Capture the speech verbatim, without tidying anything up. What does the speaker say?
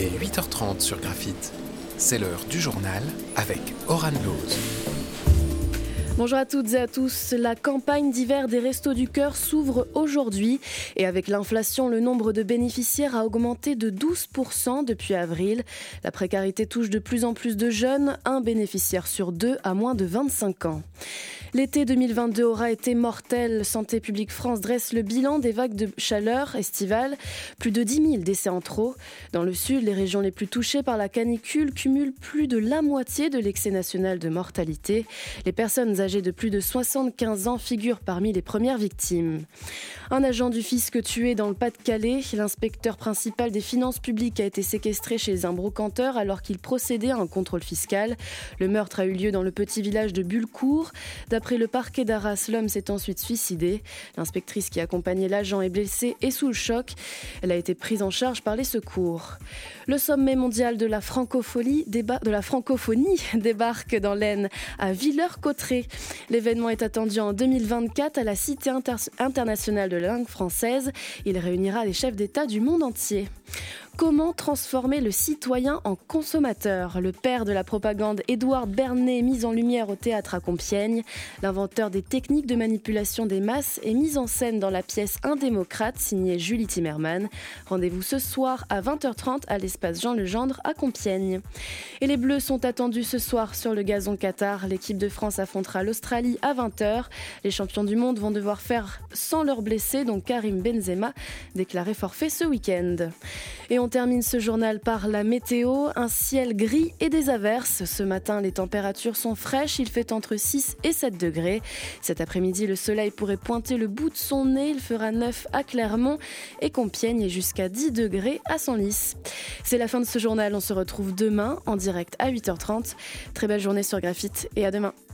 Il est huit heures trente sur Graphite. C'est l'heure du journal avec Oran Loz. Bonjour à toutes et à tous. La campagne d'hiver des Restos du Cœur s'ouvre aujourd'hui et avec l'inflation, le nombre de bénéficiaires a augmenté de douze pour cent depuis avril. La précarité touche de plus en plus de jeunes, un bénéficiaire sur deux a moins de vingt-cinq ans. L'été deux mille vingt-deux aura été mortel. Santé publique France dresse le bilan des vagues de chaleur estivales. Plus de dix mille décès en trop. Dans le sud, les régions les plus touchées par la canicule cumulent plus de la moitié de l'excès national de mortalité. Les personnes âgées de plus de soixante-quinze ans figurent parmi les premières victimes. Un agent du fisc tué dans le Pas-de-Calais. L'inspecteur principal des finances publiques a été séquestré chez un brocanteur alors qu'il procédait à un contrôle fiscal. Le meurtre a eu lieu dans le petit village de Bullecourt. D'après le parquet d'Arras, l'homme s'est ensuite suicidé. L'inspectrice qui accompagnait l'agent est blessée et sous le choc. Elle a été prise en charge par les secours. Le sommet mondial de la francophonie, déba- de la francophonie débarque dans l'Aisne à Villers-Cotterêts. L'événement est attendu en deux mille vingt-quatre à la Cité inter- internationale de la langue française. Il réunira les chefs d'État du monde entier. Comment transformer le citoyen en consommateur ? Le père de la propagande, Édouard Bernet, mis en lumière au théâtre à Compiègne. L'inventeur des techniques de manipulation des masses est mis en scène dans la pièce Un démocrate, signée Julie Timmerman. Rendez-vous ce soir à vingt heures trente à l'espace Jean Legendre à Compiègne. Et les Bleus sont attendus ce soir sur le gazon Qatar. L'équipe de France affrontera l'Australie à vingt heures. Les champions du monde vont devoir faire sans leurs blessés, dont Karim Benzema, déclaré forfait ce week-end. Et on termine ce journal par la météo, un ciel gris et des averses. Ce matin, les températures sont fraîches, il fait entre six et sept degrés. Cet après-midi, le soleil pourrait pointer le bout de son nez, il fera neuf à Clermont et Compiègne et jusqu'à dix degrés à Senlis. C'est la fin de ce journal, on se retrouve demain en direct à huit heures trente. Très belle journée sur Graphite et à demain.